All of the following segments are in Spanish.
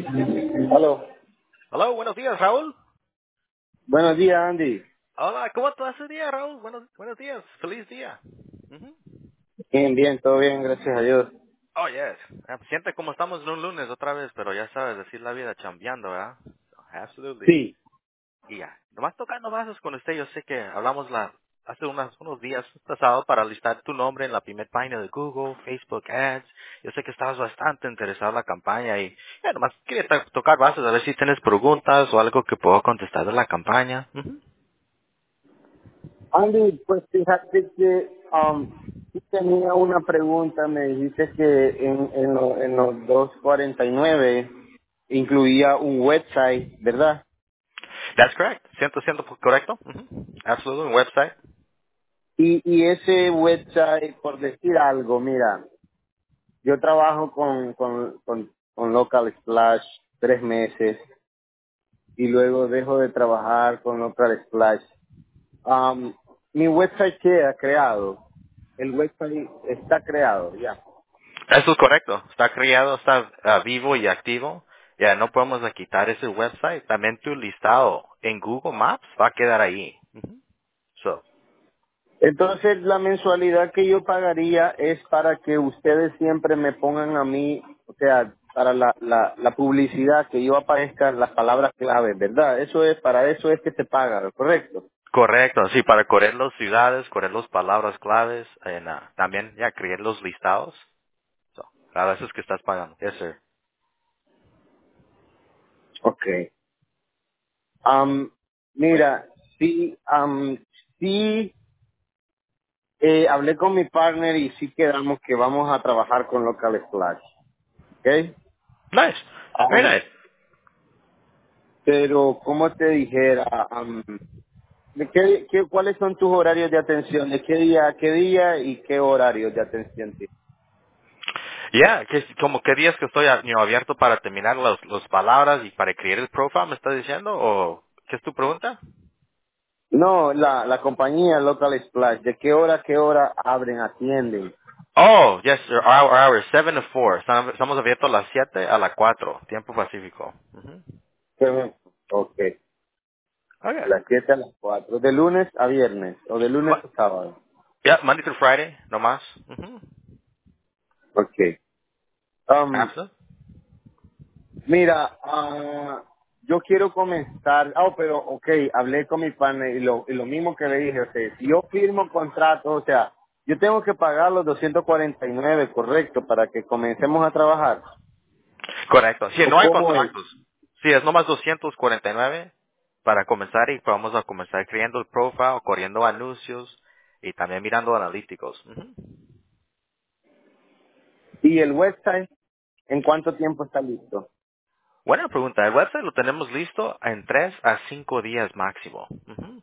Aló. Hola, buenos días, Raúl. Buenos días, Andy. Hola, ¿cómo estás ese día, Raúl? Buenos días, feliz día. Ujú. Bien, bien, todo bien, gracias a Dios. Oh, yes. Siente como estamos en un lunes otra vez, pero ya sabes, decir la vida chambeando, ¿verdad? Absolutely. Sí. Y ya, nomás tocando bases con usted, yo sé que hablamos hace unos días pasado para listar tu nombre en la primera página de Google, Facebook Ads. Yo sé que estabas bastante interesado en la campaña y ya, nomás quería tocar bases a ver si tienes preguntas o algo que puedo contestar de la campaña. Ujú. Andy, pues fíjate que sí tenía una pregunta. Me dijiste que en los 249 incluía un website, ¿verdad? That's correct. 100% correcto. Ujú. Absolutely. Un website. Y ese website, por decir algo, mira, yo trabajo con Local Splash 3 meses y luego dejo de trabajar con Local Splash. Um, Mi website queda creado. El website está creado, ya. Eso es correcto. Está creado, está vivo y activo. Ya no podemos quitar ese website. También tu listado en Google Maps va a quedar ahí. Ujú. So, Entonces, la mensualidad que yo pagaría es para que ustedes siempre me pongan a mí, o sea, para la publicidad, que yo aparezca las palabras claves, ¿verdad? Para eso es que se paga, ¿correcto? correcto. Sí, para correr las ciudades, correr las palabras claves, también ya crear los listados. So, cada vez es que estás pagando. Yes, sir. Okay. Am, Mira, sí, sí, hablé con mi partner y sí quedamos que vamos a trabajar con Local Splash, ¿ok? Nice. Very Am, nice. pero, ¿cómo te dijera? ¿Cuáles son tus horarios de atención? ¿De qué día y qué horarios de atención tienes? Ya, como qué días que estoy abierto para terminar las palabras y para crear el profile, ¿me estás diciendo? ¿O qué es tu pregunta? No, la compañía Local Splash, ¿de qué hora abren, atienden? Oh, yes, sir. Our hours, 7 to 4. Estamos abiertos a las 7 a las 4, tiempo pacífico. Ujú. Ok, de Okay. las 7 a las 4, de lunes a viernes o de lunes a sábado. Yeah, Monday through Friday, no más. Ujú. Ok. Um, Absolutely. Mira, yo quiero comenzar, pero ok, hablé con mi partner y lo mismo que le dije, o sea, si yo firmo contrato, o sea, yo tengo que pagar los 249, correcto, para que comencemos a trabajar. Correcto. Sí, ¿O no hay cómo es? contratos. Sí, es nomás 249 para comenzar y vamos a comenzar creando el profile, corriendo anuncios y también mirando analíticos. Ujú. ¿Y el website en cuánto tiempo está listo? Buena pregunta. El website lo tenemos listo en 3 a 5 días máximo. Ujú.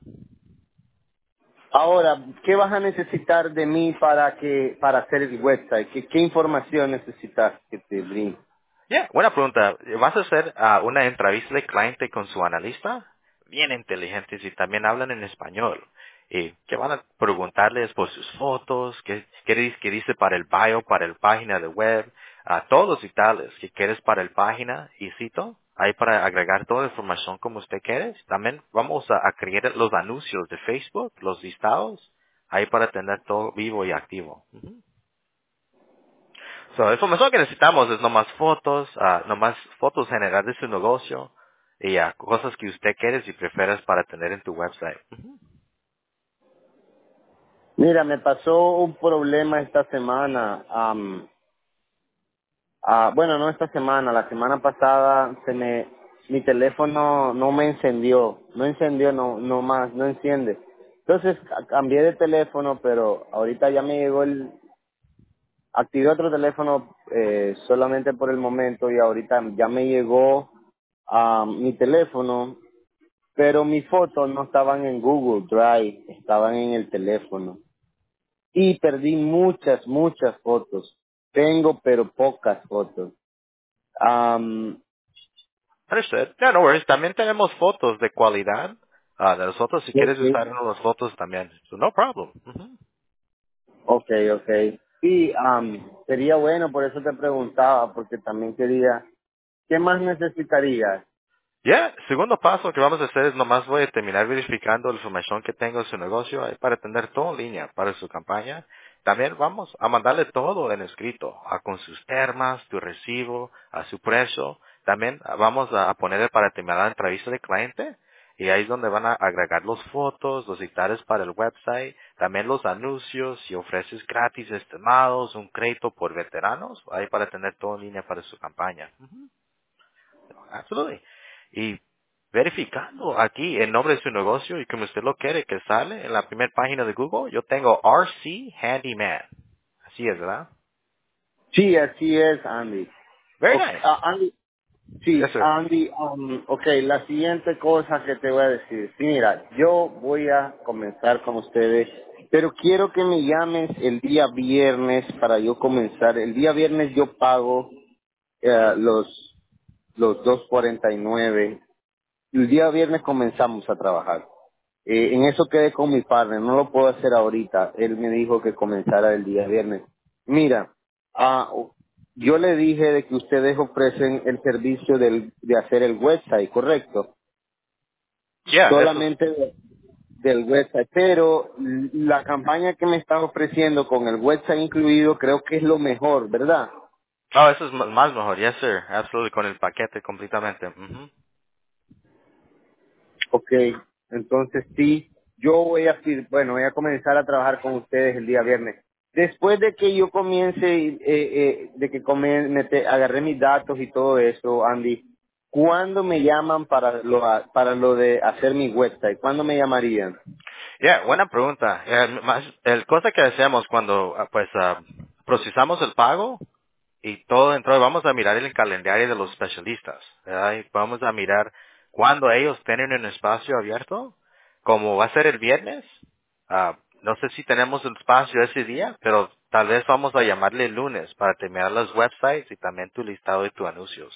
Ahora, ¿qué vas a necesitar de mí para hacer el website? ¿Qué información necesitas que te brinde? Yeah, buena pregunta. ¿Vas a hacer una entrevista de cliente con su analista? Bien inteligentes y también hablan en español. Y que van a preguntarles por sus fotos, qué dice para el bio, para el página de web, todos los detalles que quieres para el página y cito, ahí para agregar toda la información como usted quiere. También vamos a crear los anuncios de Facebook, los listados, ahí para tener todo vivo y activo. Ujú. So, la información que necesitamos es nomás nomás fotos generales de su negocio y cosas que usted quiere y prefieres para tener en tu website. Ujú. Mira, me pasó un problema esta semana. Bueno, no esta semana, la semana pasada mi teléfono no encendió, no más, no enciende. Entonces cambié de teléfono, pero ahorita ya me llegó activé otro teléfono solamente por el momento y ahorita ya me llegó mi teléfono, pero mis fotos no estaban en Google Drive, estaban en el teléfono. Y perdí muchas fotos. Tengo, pero pocas fotos. Am, Understood. Yeah, no worries. También tenemos fotos de cualidad de nosotros si quieres ok, usar una de las fotos también. So, no problem. Ujú. ok. Sí, sería bueno, por eso te preguntaba, porque también quería. ¿Qué más necesitarías? Ya, segundo paso que vamos a hacer es nomás voy a terminar verificando la información que tengo de su negocio ahí para tener todo en línea para su campaña. También vamos a mandarle todo en escrito, con sus termas, tu recibo, a su precio. También vamos a ponerle para terminar la entrevista de cliente y ahí es donde van a agregar las fotos, los detalles para el website, también los anuncios, si ofreces gratis estimados, un crédito por veteranos, ahí para tener todo en línea para su campaña. Absolutely. Y verificando aquí el nombre de su negocio y como usted lo quiere que sale en la primera página de Google, yo tengo RC Handyman. Así es, ¿verdad? Sí, así es, Andy. Very Ok, nice. Andy, Yes, sí, sir. Andy, ok, la siguiente cosa que te voy a decir. Sí, mira, yo voy a comenzar con ustedes, pero quiero que me llames el día viernes para yo comenzar. El día viernes yo pago los 2.49. El día viernes comenzamos a trabajar. En eso quedé con mi partner, no lo puedo hacer ahorita. Él me dijo que comenzara el día viernes. Mira, yo le dije de que ustedes ofrecen el servicio de hacer el website, ¿correcto? Yeah, eso es, Solamente del website, pero la campaña que me están ofreciendo con el website incluido creo que es lo mejor, ¿verdad? oh, eso es más mejor. Yes, sir. Absolutely, con el paquete completamente. Ujú. Ok, entonces sí, yo bueno, voy a comenzar a trabajar con ustedes el día viernes. Después de que yo comience, de que agarré mis datos y todo eso, Andy, ¿cuándo me llaman para lo de hacer mi website? ¿Cuándo me llamarían? Yeah, buena pregunta. El cosa que hacemos cuando procesamos el pago, y todo dentro, vamos a mirar el calendario de los especialistas, ¿verdad? Y vamos a mirar cuándo ellos tienen un espacio abierto, como va a ser el viernes. No sé si tenemos el espacio ese día, pero tal vez vamos a llamarle el lunes para terminar los websites y también tu listado de tus anuncios.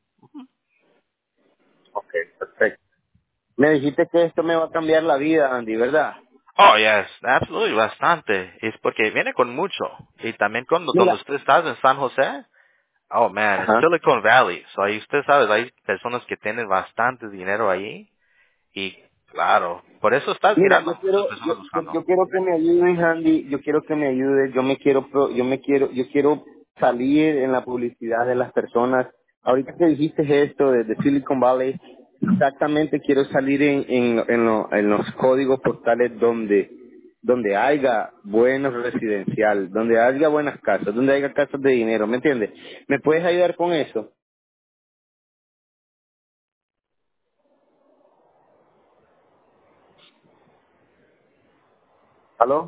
Ok, perfecto. Me dijiste que esto me va a cambiar la vida, Andy, ¿verdad? Oh, yes, absolutely, bastante. Es porque viene con mucho. Y también cuando donde Mira. usted está en San José, oh man, es Ajá. Silicon Valley. So ahí usted sabe, hay personas que tienen bastante dinero ahí. Y claro, por eso estás Mira, mirando muchas personas buscando. yo quiero que me ayudes, Andy, yo quiero que me ayudes, yo quiero salir en la publicidad de las personas. Ahorita que dijiste esto de Silicon Valley, exactamente quiero salir en los códigos postales donde haya buenos residencial, donde haya buenas casas, donde haya casas de dinero, ¿me entiendes? ¿Me puedes ayudar con eso? ¿Aló?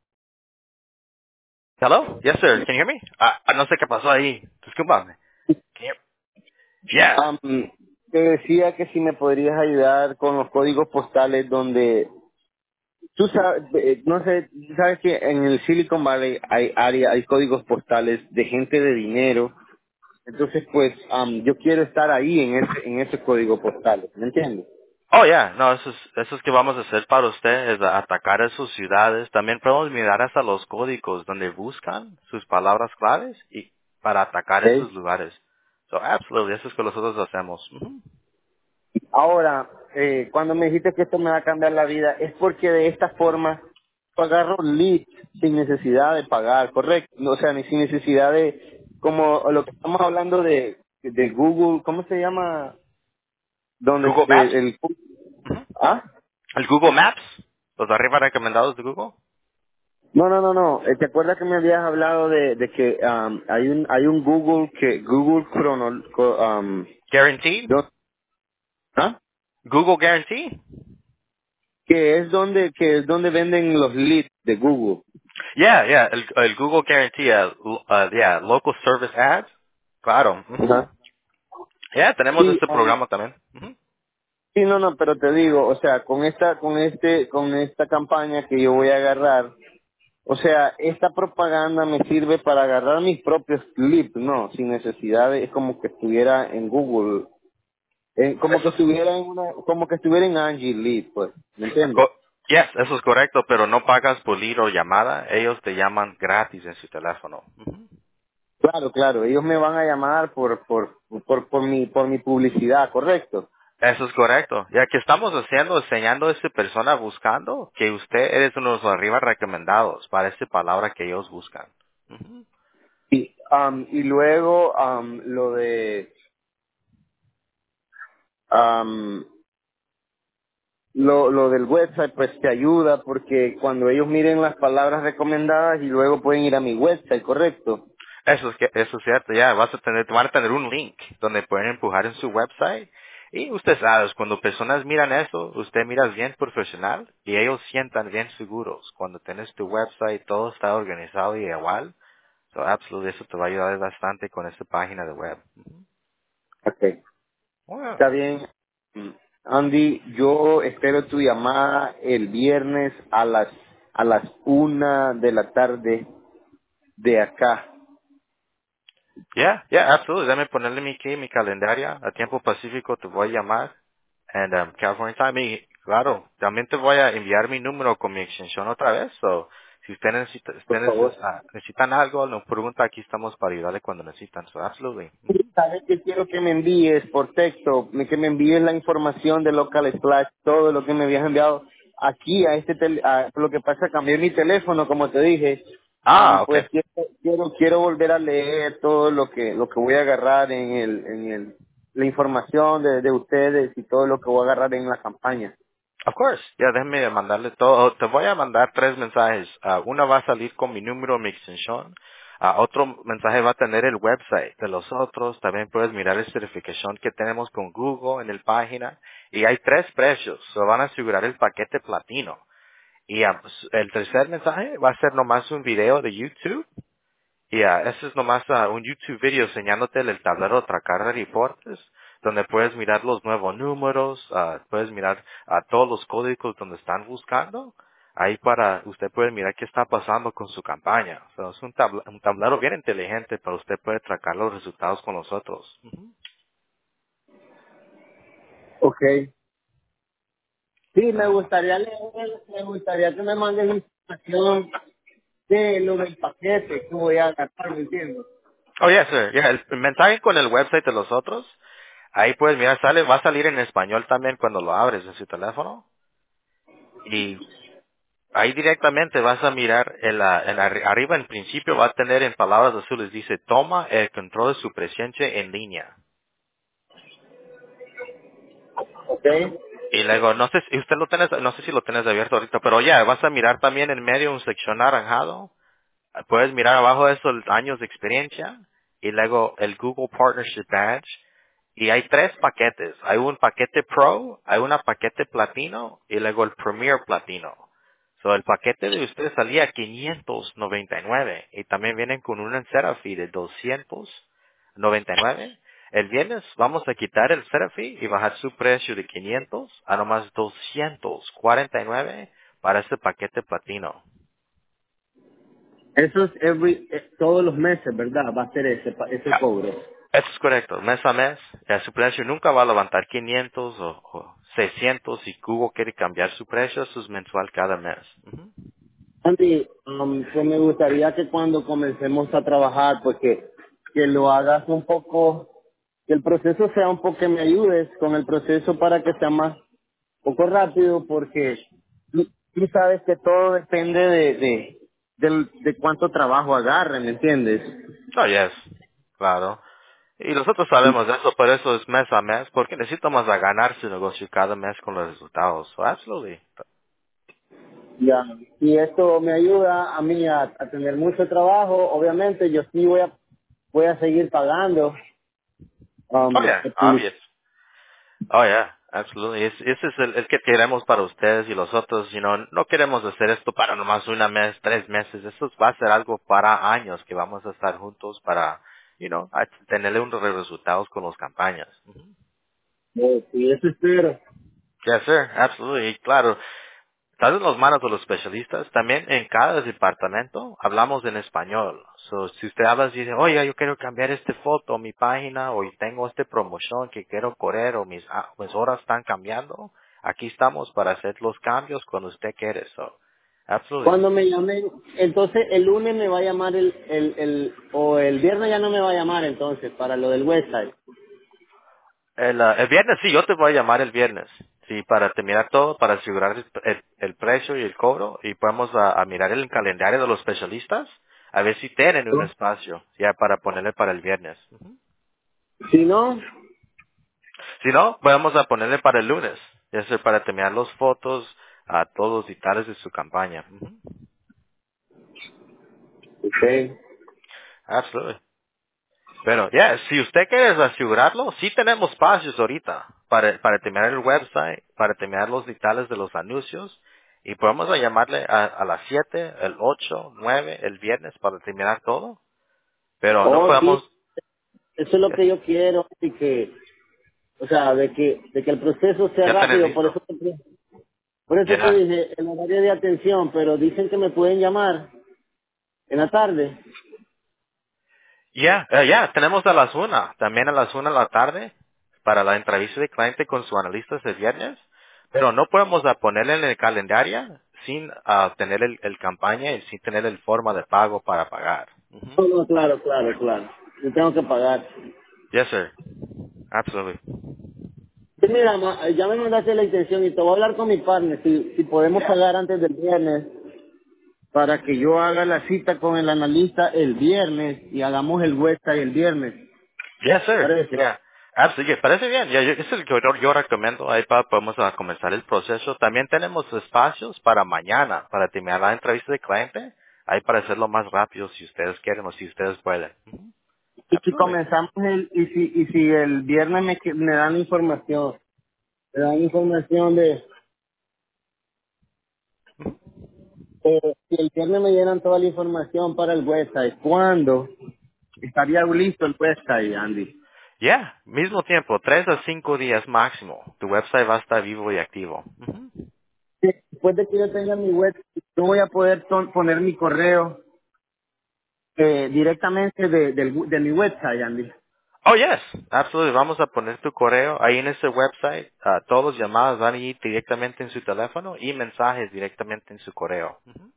Hello? Yes, sir. Can you hear me? No sé qué pasó ahí. Discúlpame. Can you- Yeah. Am, te decía que si me podrías ayudar con los códigos postales donde tú sabes, no sé, sabes que en el Silicon Valley hay códigos postales de gente de dinero, entonces pues yo quiero estar ahí en ese código postal, ¿me entiendes? Oh, yeah. No, eso es que vamos a hacer para usted, es atacar a sus ciudades. También podemos mirar hasta los códigos donde buscan sus palabras claves y para atacar ¿Ok? esos lugares. So, absolutely, eso es que nosotros hacemos. Ujú. Ahora, cuando me dijiste que esto me va a cambiar la vida, es porque de esta forma yo agarro leads sin necesidad de pagar, correcto, no, o sea, ni sin necesidad de, como lo que estamos hablando de Google, ¿cómo se llama? Donde Google Maps. Ujú. ¿ah? El Google Maps. Los de arriba recomendados de Google. No, ¿te acuerdas que me habías hablado de que hay un Google Google Guaranteed. ¿ah? Google Guarantee. Que es donde venden los leads de Google? Yeah, yeah, el Google Guarantee, yeah, Local Service Ads. Claro. Ujú. Ajá. Yeah, tenemos Sí, este programa también. Ujú. sí, no, pero te digo, o sea, con esta campaña que yo voy a agarrar, o sea, esta propaganda me sirve para agarrar mis propios clips, no, sin necesidad es como que estuviera en Google, Eso es, como que estuviera en Angie Lead, pues, ¿me entiendes? yes, eso es correcto, pero no pagas por lead o llamada. Ellos te llaman gratis en su teléfono. Ujú. Claro, claro, ellos me van a llamar por mi publicidad, ¿correcto? Eso es correcto. Ya que estamos haciendo, enseñando a esa persona buscando que usted eres uno de los arriba recomendados para esta palabra que ellos buscan. Ujú. Y luego am, lo del website pues te ayuda porque cuando ellos miren las palabras recomendadas y luego pueden ir a mi website, ¿correcto? Eso es cierto, ya van a tener un link donde pueden empujar en su website y usted sabe, cuando personas miran eso, usted mira bien profesional y ellos sientan bien seguros. Cuando tienes tu website, todo está organizado y igual. So, absolutamente, eso te va a ayudar bastante con esta página de web. Ok. Wow. Está bien. Andy, yo espero tu llamada el viernes a las 1 de la tarde de acá. Absolutamente. Déjame ponerle mi calendario. A tiempo pacífico te voy a llamar. And California Time. Y claro, también te voy a enviar mi número con mi extensión otra vez. So, si Por favor. necesitan algo, nos pregunta, aquí estamos para ayudarle cuando necesitan. So, absolutely. ¿Sabes qué quiero que me envíes por texto? Que me envíes la información de Local Splash, todo lo que me habías enviado aquí a lo que pasa, cambié mi teléfono, como te dije. Okay. Pues quiero volver a leer todo lo que voy a agarrar la información de ustedes y todo lo que voy a agarrar en la campaña. Of course. Ya déjame mandarle todo. Te voy a mandar 3 mensajes. Una va a salir con mi número, mi extensión. Otro mensaje va a tener el website de los otros. También puedes mirar la certificación que tenemos con Google en el página. Y hay 3 precios. Se van a asegurar el paquete platino. Y pues, el tercer mensaje va a ser nomás un video de YouTube. Y ese es nomás un YouTube video enseñándote el tablero Tracara Reportes, donde puedes mirar los nuevos números, puedes mirar todos los códigos donde están buscando. Ahí para usted puede mirar qué está pasando con su campaña. Es un tablero bien inteligente para usted puede tracar los resultados con nosotros. Ujú. Ok. Sí, Ah. me gustaría que me mandes información de lo del paquete que voy a agarrar, ¿me entiendes? Oh, yes, sir. Yeah, el mensaje con el website de los otros, ahí puedes mirar, va a salir en español también cuando lo abres en su teléfono. Y ahí directamente vas a mirar arriba en principio va a tener en palabras azules dice toma el control de su presencia en línea. Ok. Y luego no sé si usted lo tenés, no sé si lo tenés abierto ahorita, pero ya vas a mirar también en medio un sección naranjado. Puedes mirar abajo de eso los años de experiencia y luego el Google Partnership Badge. Y hay 3 paquetes. Hay un paquete Pro, hay un paquete Platino y luego el Premier Platino. So, el paquete de ustedes salía 599 y también vienen con un setup fee de 299. El viernes vamos a quitar el setup fee y bajar su precio de 500 a nomás 249 para este paquete platino. Eso es todos los meses, ¿verdad? Va a ser ese cobro. Eso es correcto, mes a mes. Su precio nunca va a levantar 500 o 600 si Google quiere cambiar su precio, eso es mensual cada mes. Ujú. Andy, pues me gustaría que cuando comencemos a trabajar, pues que lo hagas un poco, que el proceso sea un poco, que me ayudes con el proceso para que sea más, poco rápido, porque tú sabes que todo depende de cuánto trabajo agarren, ¿me entiendes? Oh, yes, claro. Y nosotros sabemos de eso, por eso es mes a mes, porque necesitamos a ganar su negocio cada mes con los resultados. So, absolutely. Ya, y esto me ayuda a mí a tener mucho trabajo. Obviamente yo sí voy a seguir pagando. Oh, yeah, obvious. Oh, yeah, absolutely. Ese es el que queremos para ustedes y los otros. No queremos hacer esto para nomás 1 mes, 3 meses. Esto va a ser algo para años que vamos a estar juntos para, a tenerle unos resultados con las campañas. Ujú. Sí, eso espero. Yes, sir, absolutely. Y claro, estás en las manos de los especialistas. También en cada departamento hablamos en español. So, si usted habla y dice, oiga, yo quiero cambiar esta foto, mi página, o tengo esta promoción que quiero correr, o mis horas están cambiando, aquí estamos para hacer los cambios cuando usted quiere. So, Absolutely. Cuando me llamen, entonces el lunes me va a llamar o el viernes ya no me va a llamar entonces para lo del website. El viernes sí, yo te voy a llamar el viernes. Sí, para terminar todo, para asegurar el precio y el cobro. Y podemos a mirar el calendario de los especialistas. A ver si tienen un espacio ya para ponerle para el viernes. Ujú. Si no, Si no, podemos a ponerle para el lunes. Ya sea para terminar las fotos a todos los detalles de su campaña. Ujú. ok. Absolutely. Pero, ya, si usted quiere asegurarlo, sí tenemos espacios ahorita para terminar el website, para terminar los detalles de los anuncios, y podemos a llamarle a las 7, el 8, 9, el viernes para terminar todo, pero no Oh, sí, podemos, eso es lo yes, que yo quiero y que, o sea, de que el proceso sea ya tenés rápido, listo. por eso te Ya. dije el horario de atención, pero dicen que me pueden llamar en la tarde. Ya, tenemos a las 1, también a las 1 de la tarde, para la entrevista de cliente con su analista ese viernes, pero no podemos ponerle en el calendario sin tener el campaña y sin tener el forma de pago para pagar. Ujú. No, no, claro, claro, claro. Yo tengo que pagar. Yes, sir. Absolutely. Sí, mira, ya me mandaste la intención y te voy a hablar con mi partner si podemos Yeah. pagar antes del viernes para que yo haga la cita con el analista el viernes y hagamos el website el viernes. Yes, sir. Parece. Yeah. Absolutely. Parece bien. Eso es lo que yo recomiendo. Ahí podemos comenzar el proceso. También tenemos espacios para mañana, para terminar la entrevista de cliente. Ahí para hacerlo más rápido si ustedes quieren o si ustedes pueden. Ujú. Y si Absolutely. comenzamos y si el viernes me dan información, si el viernes me dieran toda la información para el website, ¿cuándo estaría listo el website, Andy? Yeah. Mismo tiempo, 3 a 5 días máximo. Tu website va a estar vivo y activo. Ujú. Sí, después de que yo tenga mi website, yo voy a poder poner mi correo directamente de mi website, Andy. Oh, yes, absolutely. Vamos a poner tu correo ahí en ese website. Todos los llamadas van a ir directamente en su teléfono y mensajes directamente en su correo. Ujú.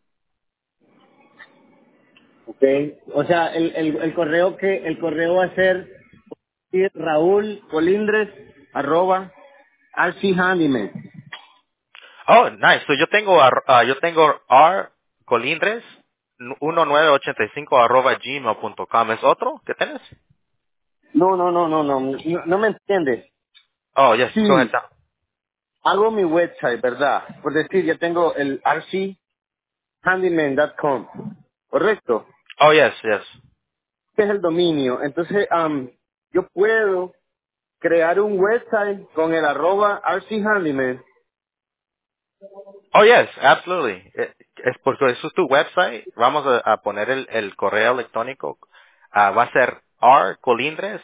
Okay. O sea, el correo va a ser Raúl Colindres arroba RC Handyman. Oh, nice. So yo tengo R Colindres 1985 @gmail.com. ¿Es otro que tienes? No, no, no, no, no, no, no me entiendes. Oh, yes. Go ahead. Sí, hago mi website, ¿verdad? Por decir, ya tengo el rchandyman.com, ¿correcto? Oh, yes, yes. Este es el dominio. Entonces, yo puedo crear un website con el arroba rchandyman. Oh, yes, absolutely. Es porque eso es tu website. Vamos a poner el correo electrónico. Va a ser rcolindres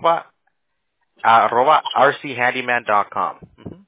rchandyman.com. Ujú.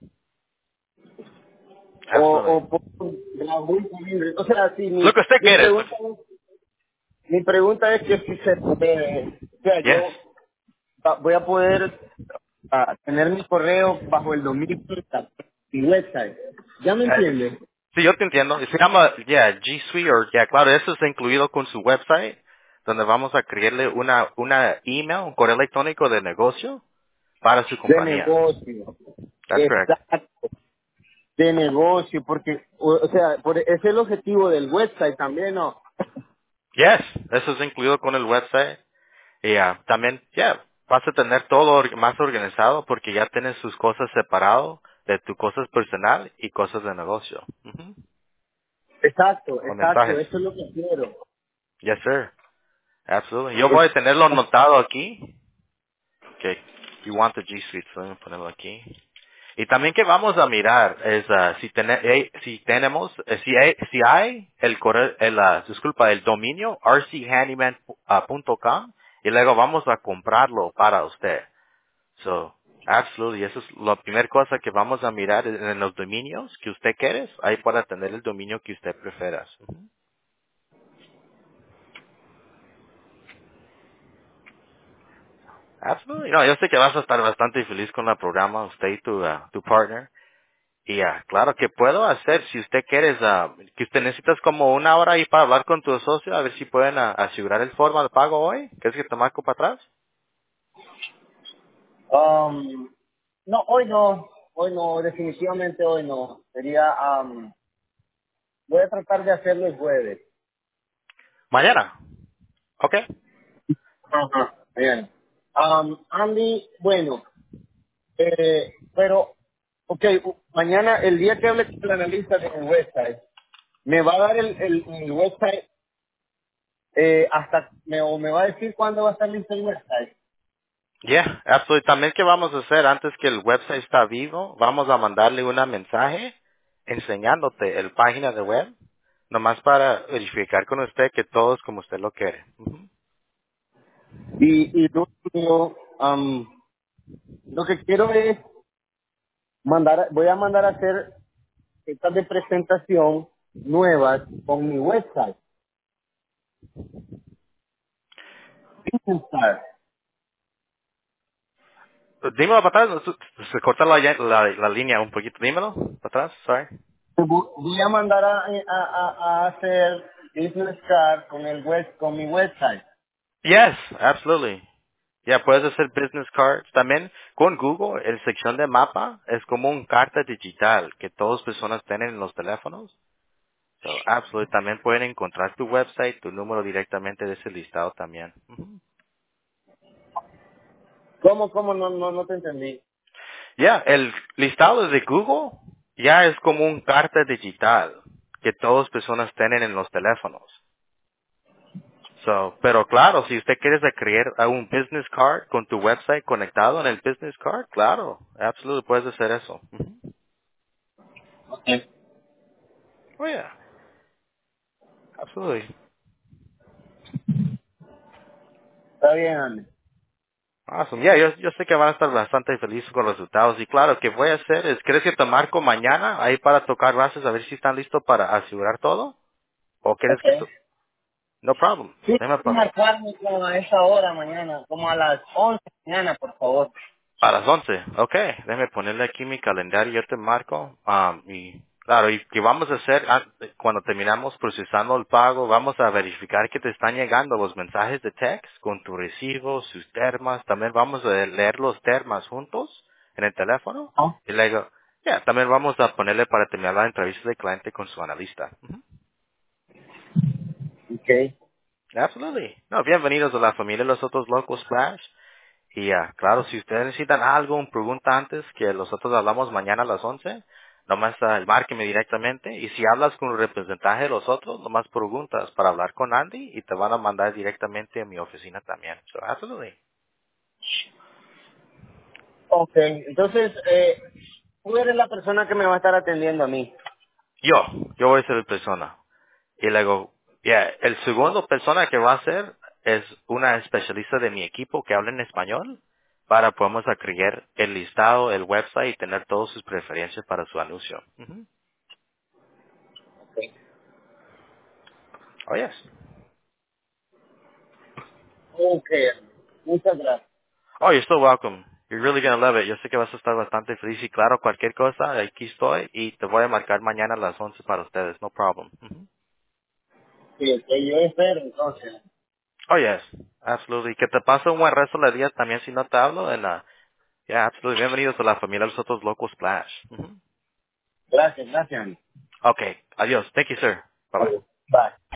Absolutely. O por Raúl Colindres. O sea, sí, Lo que usted mi quiere. pregunta es que si se puede, o sea, Yes. yo voy a poder tener mi correo bajo el dominio de mi website. ¿Ya me Eh, entiendes? sí, yo te entiendo. Se llama, G Suite, claro, eso está incluido con su website, donde vamos a crearle una email, un correo electrónico de negocio para su De compañía. negocio. That's correct. Exacto. De negocio, porque, o sea, ese es el objetivo del website también, ¿no? Yes, eso es incluido con el website. Y también, vas a tener todo más organizado porque ya tienes sus cosas separado de tus cosas personal y cosas de negocio. Ujú. Exacto, Con exacto, mensajes. eso es lo que quiero. Yes, sir. Absolutely. Yo voy a tenerlo anotado aquí. Que you want the G Suite, so voy a ponerlo aquí. Y también que vamos a mirar es si tenemos, si hay el correo, disculpa, el dominio rchandyman.com y luego vamos a comprarlo para usted. So, absolutely, eso es la primera cosa que vamos a mirar en los dominios que usted quiere, ahí para tener el dominio que usted prefiera. Ujú. Absolutely. No, yo sé que vas a estar bastante feliz con el programa, usted y tu partner. Y claro que puedo hacer, si usted quiere, que usted necesitas como una hora ahí para hablar con tu socio, a ver si pueden asegurar el forma de pago hoy. ¿Quieres que te marco para atrás? No, hoy no, definitivamente hoy no. Sería, voy a tratar de hacerlo el jueves. Mañana. Ok. Ajá. Bien. Andy, bueno, pero, ok, mañana, el día que hable con el analista de mi website, me va a dar el website o me va a decir cuándo va a estar listo el website. Yeah, absolutamente. También que vamos a hacer antes que el website está vivo, vamos a mandarle un mensaje enseñándote el página de web, nomás para verificar con usted que todo es como usted lo quiere. Ujú. Y lo que quiero es voy a mandar a hacer estas de presentación nuevas con mi website. Dímelo para atrás, se corta la línea un poquito, dímelo para atrás, sorry. Voy a mandar a hacer business card con con mi website. Yes, absolutely. Ya puedes hacer business cards. También con Google, el sección de mapa es como un carta digital que todas personas tienen en los teléfonos. So, absolutely. También pueden encontrar tu website, tu número directamente de ese listado también. Ujú. ¿Cómo? No te entendí. Ya, el listado de Google ya es como un carta digital que todas personas tienen en los teléfonos. So, pero claro, si usted quiere crear un business card con tu website conectado en el business card, claro, absolutamente puedes hacer eso. Ujú. Ok. Oh yeah, absolutely. Está bien, Andy. Awesome. Yeah, yo sé que van a estar bastante felices con los resultados. Y claro, que voy a hacer es, ¿crees que te marco mañana ahí para tocar bases a ver si están listos para asegurar todo? ¿O quieres Ok. que... No problem. Sí, Déjame marcarme como a esa hora mañana, como a las 11 de mañana, por favor. a las 11. Ok, déjame ponerle aquí mi calendario, yo te marco. Y claro, y que vamos a hacer cuando terminamos procesando el pago, vamos a verificar que te están llegando los mensajes de text con tu recibo, sus termas. También vamos a leer los termas juntos en el teléfono. Ah, Y luego, ya, también vamos a ponerle para terminar la entrevista de cliente con su analista. Ujú. ok. Absolutely. No, bienvenidos a la familia de los otros locos Flash. Y claro, si ustedes necesitan algo, una pregunta antes, que nosotros hablamos mañana a las 11, nomás márqueme directamente. Y si hablas con el representante de los otros, nomás preguntas para hablar con Andy y te van a mandar directamente a mi oficina también. So, absolutely. Ok, entonces, tú eres la persona que me va a estar atendiendo a mí. Yo voy a ser el persona. Y luego, el segundo persona que va a ser es una especialista de mi equipo que habla en español para podemos crear el listado, el website y tener todas sus preferencias para su anuncio. Ujú. Oh, yes. Ok, muchas gracias. Oh, you're so welcome. You're really gonna love it. Yo sé que vas a estar bastante feliz y claro, cualquier cosa, aquí estoy y te voy a marcar mañana a las 11 para ustedes. No problem. Ujú. Sí, ok, yo espero entonces. Oh, yes. Absolutely. Que te pase un buen resto del día también si no te hablo. Yeah, absolutely. Bienvenidos a la familia de los otros locos Splash. Ujú. Gracias. Okay. Adiós. Thank you, sir. Bye bye. Bye.